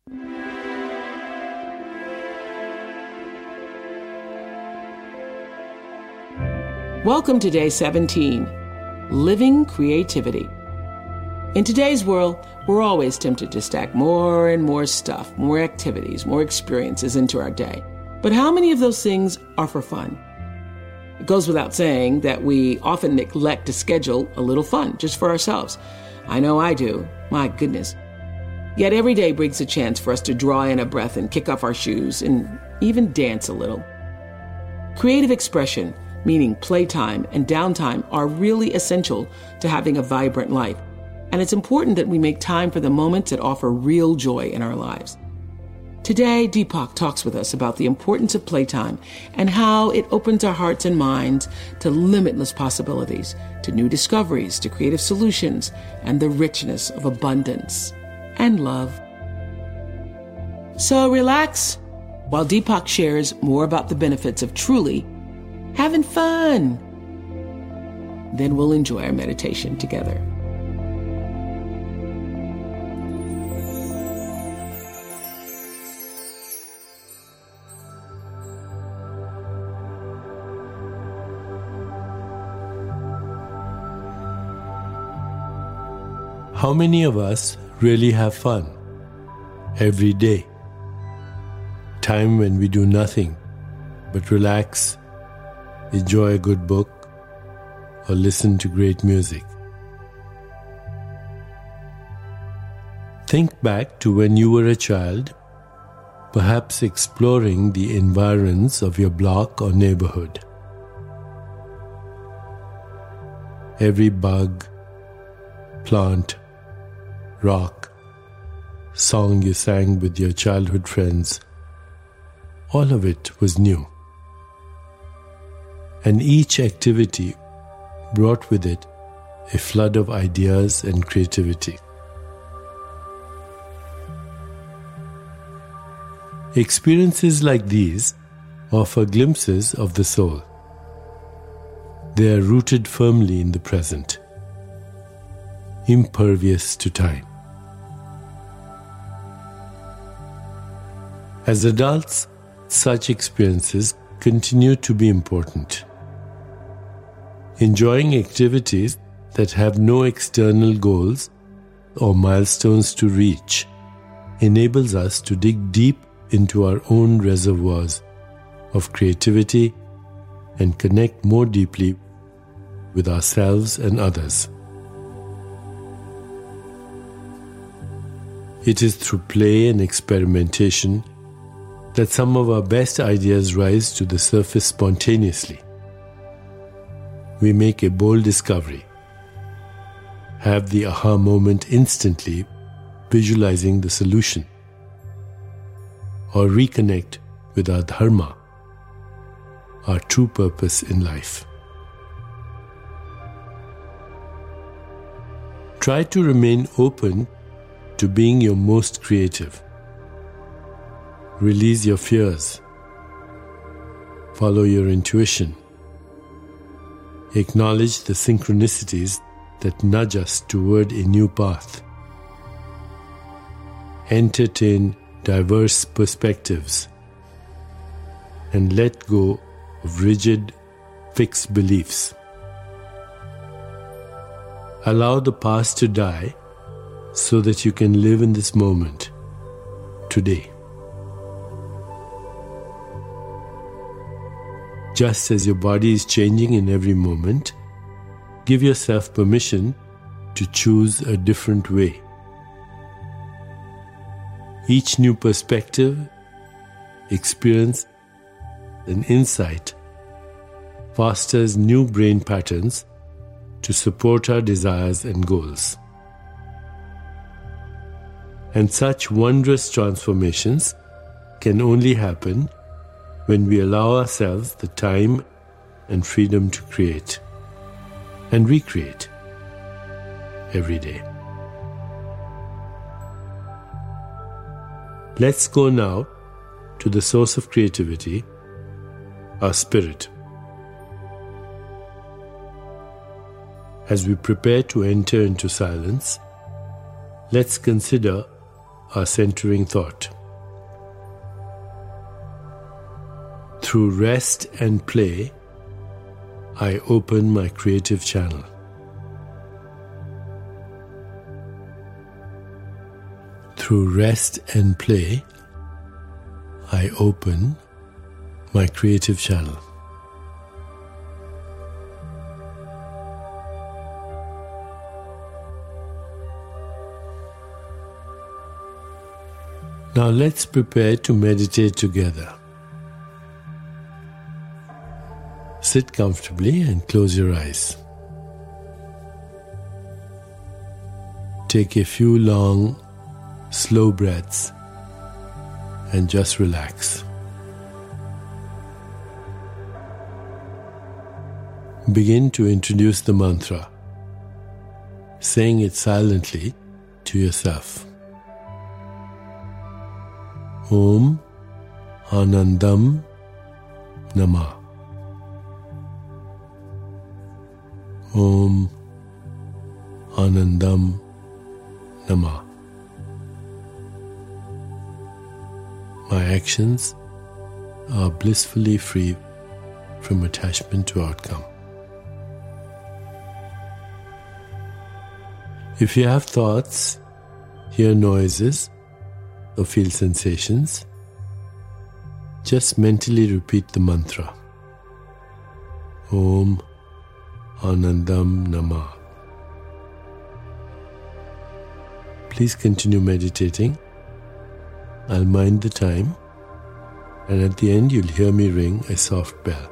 Welcome to Day 17, Living Creativity. In today's world, we're always tempted to stack more and more stuff, more activities, more experiences into our day. But how many of those things are for fun? It goes without saying that we often neglect to schedule a little fun just for ourselves. I know I do. My goodness. Yet every day brings a chance for us to draw in a breath and kick off our shoes and even dance a little. Creative expression, meaning playtime and downtime, are really essential to having a vibrant life. And it's important that we make time for the moments that offer real joy in our lives. Today, Deepak talks with us about the importance of playtime and how it opens our hearts and minds to limitless possibilities, to new discoveries, to creative solutions, and the richness of abundance and love. So relax while Deepak shares more about the benefits of truly having fun. Then we'll enjoy our meditation together. How many of us really have fun every day? Time when we do nothing but relax, enjoy a good book, or listen to great music. Think back to when you were a child, perhaps exploring the environs of your block or neighborhood. Every bug, plant, rock, song you sang with your childhood friends, all of it was new. And each activity brought with it a flood of ideas and creativity. Experiences like these offer glimpses of the soul. They are rooted firmly in the present, impervious to time. As adults, such experiences continue to be important. Enjoying activities that have no external goals or milestones to reach enables us to dig deep into our own reservoirs of creativity and connect more deeply with ourselves and others. It is through play and experimentation that some of our best ideas rise to the surface spontaneously. We make a bold discovery, have the aha moment instantly, visualizing the solution, or reconnect with our dharma, our true purpose in life. Try to remain open to being your most creative. Release your fears. Follow your intuition. Acknowledge the synchronicities that nudge us toward a new path. Entertain diverse perspectives and let go of rigid, fixed beliefs. Allow the past to die so that you can live in this moment, today. Just as your body is changing in every moment, give yourself permission to choose a different way. Each new perspective, experience, and insight fosters new brain patterns to support our desires and goals. And such wondrous transformations can only happen when we allow ourselves the time and freedom to create and recreate every day. Let's go now to the source of creativity, our spirit. As we prepare to enter into silence, let's consider our centering thought. Through rest and play, I open my creative channel. Through rest and play, I open my creative channel. Now let's prepare to meditate together. Sit comfortably and close your eyes. Take a few long, slow breaths and just relax. Begin to introduce the mantra, saying it silently to yourself. Om Anandam Namah. Om Anandam Namah. My actions are blissfully free from attachment to outcome. If you have thoughts, hear noises, or feel sensations, just mentally repeat the mantra. Om Anandam Namah. Please continue meditating. I'll mind the time, and at the end you'll hear me ring a soft bell.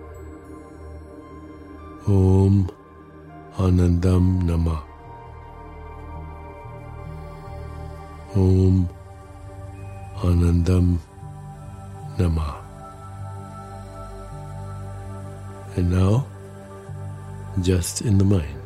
Om Anandam Namah. Om Anandam Namah. And now, just in the mind.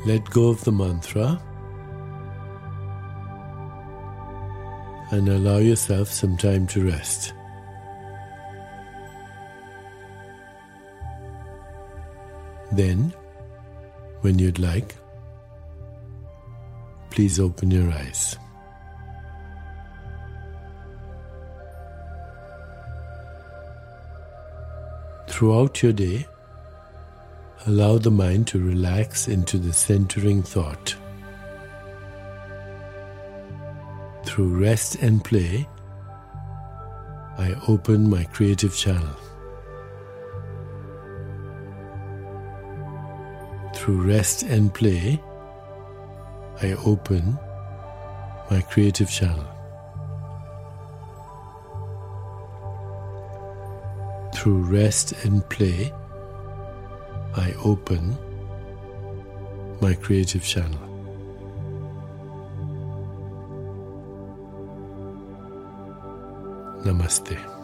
Let go of the mantra and allow yourself some time to rest. Then, when you'd like, please open your eyes. Throughout your day, allow the mind to relax into the centering thought. Through rest and play, I open my creative channel. Through rest and play, I open my creative channel. Through rest and play, I open my creative channel. Namaste.